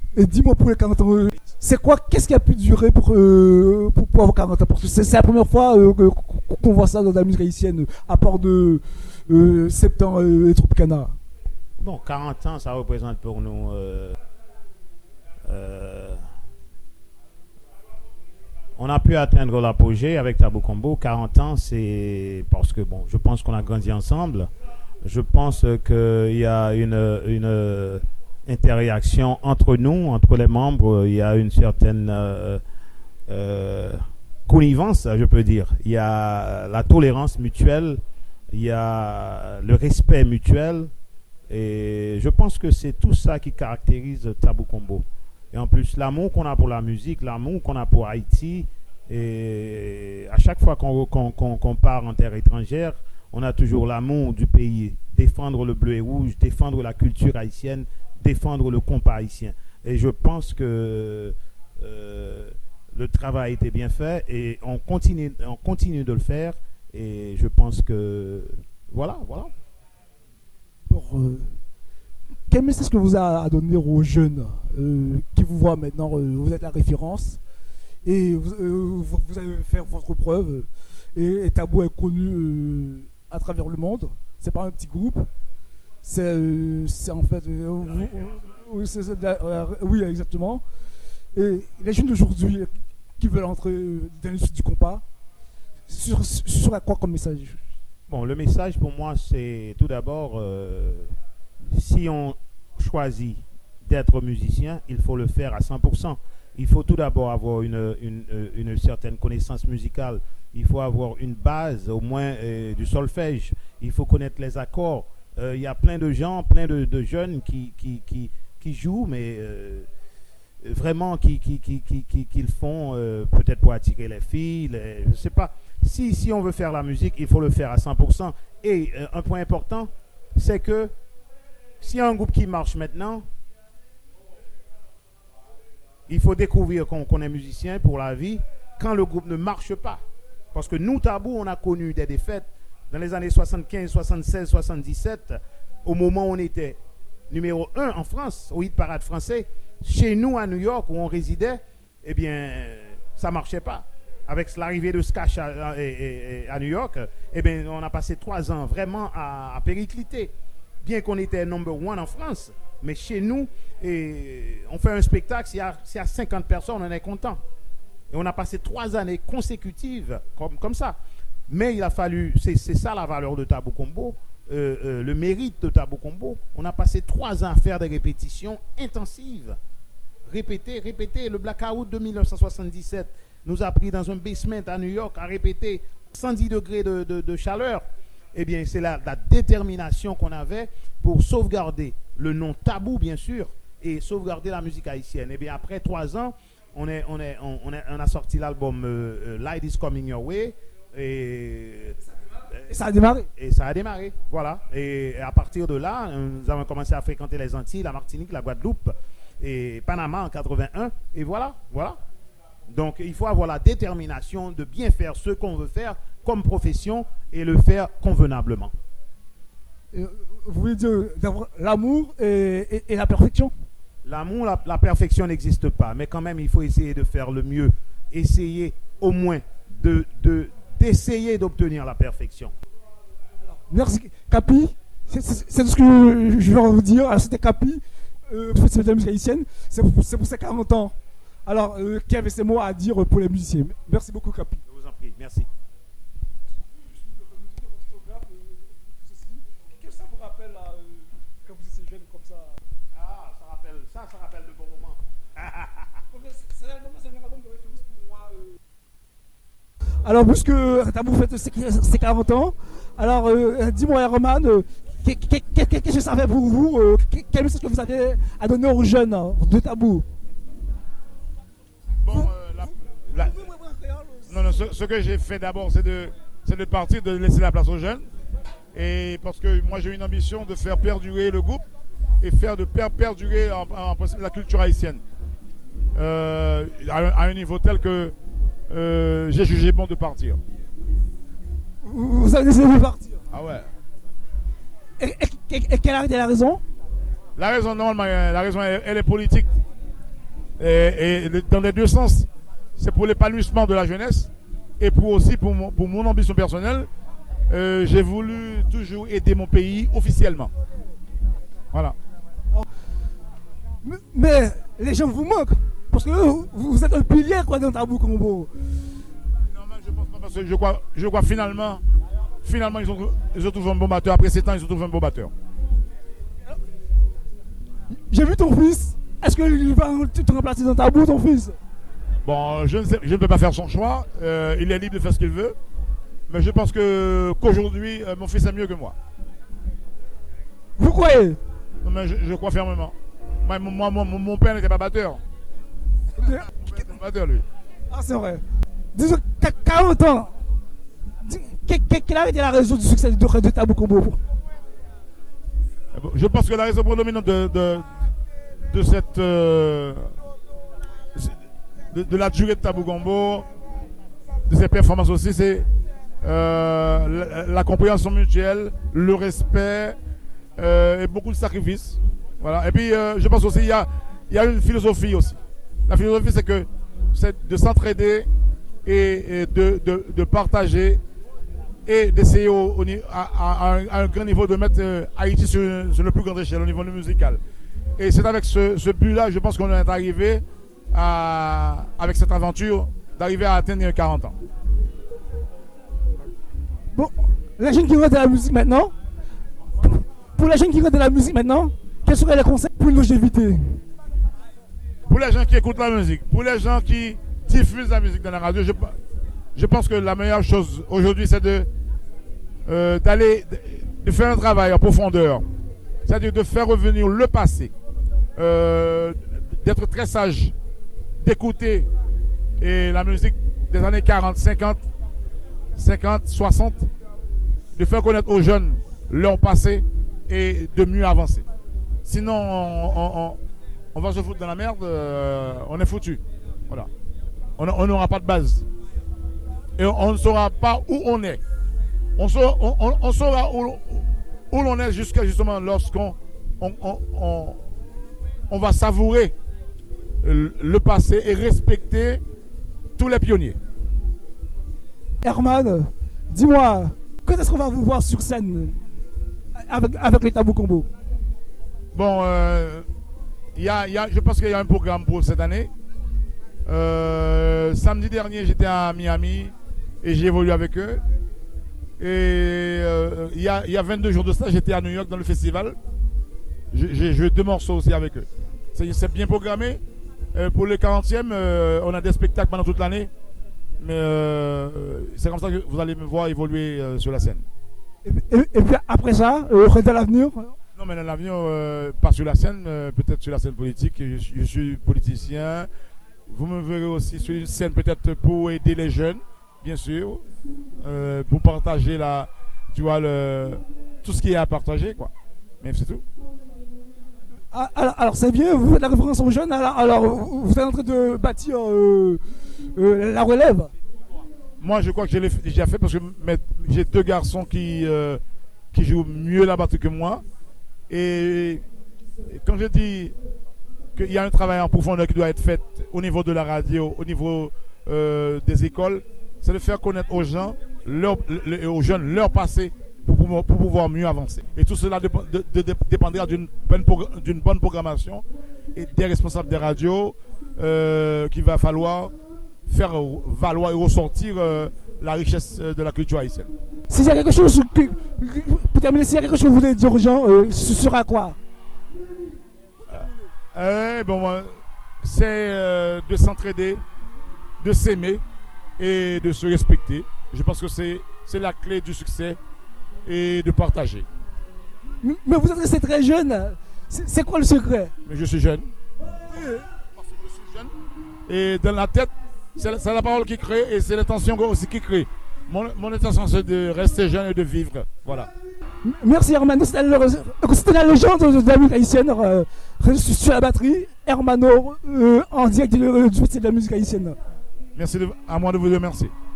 Et dis-moi pour les 40 ans, qu'est-ce qui a pu durer pour avoir 40 ans? Parce que c'est la première fois qu'on voit ça dans la musique haïtienne, à part de Septembre et Tropicana. Bon, 40 ans, ça représente pour nous. On a pu atteindre l'apogée avec Tabou Combo. 40 ans, c'est parce que, bon, je pense qu'on a grandi ensemble. Je pense qu'il y a une interaction entre nous, entre les membres. Il y a une certaine connivence, je peux dire. Il y a la tolérance mutuelle, il y a le respect mutuel. Et je pense que c'est tout ça qui caractérise Tabou Combo. Et en plus, l'amour qu'on a pour la musique, l'amour qu'on a pour Haïti. Et à chaque fois qu'on part en terre étrangère, on a toujours l'amour du pays. Défendre le bleu et rouge, défendre la culture haïtienne, défendre le compas haïtien. Et je pense que le travail a été bien fait et on continue de le faire. Et je pense que voilà. Alors, quel message que vous avez à donner aux jeunes qui vous voient maintenant? Vous êtes la référence et vous allez faire votre preuve. Et Tabou est connu à travers le monde. C'est pas un petit groupe. C'est en fait. Oui, exactement. Et les jeunes d'aujourd'hui qui veulent entrer dans le sud du compas, sur quoi comme message? Bon, le message pour moi, c'est tout d'abord, si on choisit d'être musicien, il faut le faire à 100%. Il faut tout d'abord avoir une certaine connaissance musicale. Il faut avoir une base, au moins du solfège. Il faut connaître les accords. Il y a plein de gens, plein de jeunes qui jouent, mais vraiment qui le font peut-être pour attirer les filles. Je ne sais pas. Si on veut faire la musique, il faut le faire à 100%. Et un point important, c'est que s'il y a un groupe qui marche maintenant, il faut découvrir qu'on est musicien pour la vie quand le groupe ne marche pas. Parce que nous, Tabou, on a connu des défaites dans les années 75, 76, 77, au moment où on était numéro 1 en France, au hit parade français. Chez nous, à New York, où on résidait, eh bien, ça ne marchait pas. Avec l'arrivée de Skash à New York, eh bien, on a passé 3 ans vraiment à péricliter. Bien qu'on était number 1 en France, mais chez nous, on fait un spectacle, s'il y a 50 personnes, on est content. Et on a passé 3 années consécutives comme ça. Mais il a fallu, c'est ça la valeur de Tabou Combo, le mérite de Tabou Combo. On a passé 3 ans à faire des répétitions intensives. Répéter. Le blackout de 1977 nous a pris dans un basement à New York à répéter 110 degrés de chaleur. Eh bien, c'est la détermination qu'on avait pour sauvegarder le nom Tabou, bien sûr, et sauvegarder la musique haïtienne. Eh bien, après 3 ans, on a sorti l'album Light is Coming Your Way. Et ça a démarré. Et ça a démarré, voilà. Et à partir de là, nous avons commencé à fréquenter les Antilles, la Martinique, la Guadeloupe et Panama en 81. Et voilà. Donc, il faut avoir la détermination de bien faire ce qu'on veut faire comme profession et le faire convenablement. Vous voulez dire d'avoir l'amour et la perfection? L'amour, la perfection n'existe pas, mais quand même, il faut essayer de faire le mieux. Essayer au moins d'essayer d'obtenir la perfection. Merci, Capi. C'est tout ce que je vais vous dire. Alors, c'était Capi, festival de la musique haïtienne. C'est pour ses 40 ans. Alors, qui avait ces mots à dire pour les musiciens? Merci beaucoup, Capi. Je vous en prie, merci. Qu'est-ce que ça vous rappelle quand vous étiez jeune comme ça? Ah, ça rappelle de bons moments. C'est un album de référence pour moi. Alors, puisque Tabou fête ses 40 ans, alors dis-moi, Roman, qu'est-ce que ça fait pour vous? Quel message que vous avez à donner aux jeunes de Tabou? Bon, non, ce que j'ai fait d'abord, c'est de partir, de laisser la place aux jeunes. Et parce que moi, j'ai une ambition de faire perdurer le groupe et de perdurer en principe la culture haïtienne. À un niveau tel que j'ai jugé bon de partir. Vous avez décidé de partir? Ah ouais. Et quelle est la raison? La raison, normalement, elle est politique. Dans les deux sens. C'est pour l'épanouissement de la jeunesse et pour mon ambition personnelle. J'ai voulu toujours aider mon pays officiellement. Voilà. Mais les gens vous manquent. Parce que vous êtes un pilier quoi, dans Tabou Combo. Non, mais je pense pas parce que je crois finalement ils ont trouvé un bon batteur. Après 7 ans, ils ont trouvé un bon batteur. J'ai vu ton fils. Est-ce qu'il va te remplacer dans Tabou, ton fils? Bon, je ne peux pas faire son choix. Il est libre de faire ce qu'il veut. Mais je pense qu'aujourd'hui, mon fils est mieux que moi. Vous croyez? Non, mais je crois fermement. Mon père n'était pas batteur. Batteur, lui. Ah, c'est vrai. Disons, 40 ans. Quelle a été la raison du succès de Tabou Combo? Je pense que la raison prédominante de cette de la durée de Tabou Combo, de ses performances aussi, c'est la compréhension mutuelle, le respect et beaucoup de sacrifices. Voilà. Et puis je pense aussi il y a une philosophie aussi. La philosophie c'est de s'entraider et de partager et d'essayer à un grand niveau de mettre Haïti sur le plus grand échelle au niveau musical. Et c'est avec ce but-là, je pense qu'on est arrivé avec cette aventure, d'arriver à atteindre 40 ans. Bon, les jeunes qui rentrent dans la musique maintenant, quels seraient les conseils pour une longévité? Pour les gens qui écoutent la musique, pour les gens qui diffusent la musique dans la radio, je pense que la meilleure chose aujourd'hui, c'est de faire un travail en profondeur. C'est-à-dire de faire revenir le passé, d'être très sage, d'écouter la musique des années 40, 50, 60, de faire connaître aux jeunes leur passé et de mieux avancer. Sinon, on va se foutre dans la merde, on est foutu. Voilà. On n'aura pas de base. Et on ne saura pas où on est. On saura où l'on est jusqu'à justement lorsqu'on va savourer le passé et respecter tous les pionniers. Herman, dis-moi, quand est-ce qu'on va vous voir sur scène avec les Tabou Combo? Bon, je pense qu'il y a un programme pour cette année. Samedi dernier, j'étais à Miami et j'ai évolué avec eux. Et il y a 22 jours de ça, j'étais à New York dans le festival. J'ai joué 2 morceaux aussi avec eux. C'est bien programmé. Pour le 40e, on a des spectacles pendant toute l'année. Mais c'est comme ça que vous allez me voir évoluer sur la scène. Et puis après ça, dans l'avenir? Non, mais dans l'avenir, pas sur la scène, peut-être sur la scène politique. Je suis politicien. Vous me verrez aussi sur une scène peut-être pour aider les jeunes, bien sûr, pour partager tout ce qui est à partager, quoi. Mais c'est tout. Alors c'est bien, vous faites la référence aux jeunes, alors vous êtes en train de bâtir la relève. Moi, je crois que je l'ai déjà fait parce que j'ai 2 garçons qui jouent mieux la batterie que moi. Et quand je dis qu'il y a un travail en profondeur qui doit être fait au niveau de la radio, au niveau des écoles, c'est de faire connaître aux gens, aux jeunes, leur passé pour pouvoir mieux avancer. Et tout cela dépendra d'une bonne programmation et des responsables des radios qu'il va falloir faire valoir et ressortir la richesse de la culture haïtienne. S'il y a quelque chose, pour terminer, s'il y a quelque chose que vous voulez dire aux gens, ce sera quoi? C'est de s'entraider, de s'aimer et de se respecter. Je pense que c'est la clé du succès et de partager. Mais vous êtes resté très jeune. C'est quoi le secret? Mais je suis jeune. Parce que je suis jeune. Et dans la tête, c'est la parole qui crée et c'est l'intention aussi qui crée. Mon intention, c'est de rester jeune et de vivre. Voilà. Merci Hermano. C'était la légende de la musique haïtienne sur la batterie. Hermano en direct du festival de la musique haïtienne. Merci à moi de vous remercier.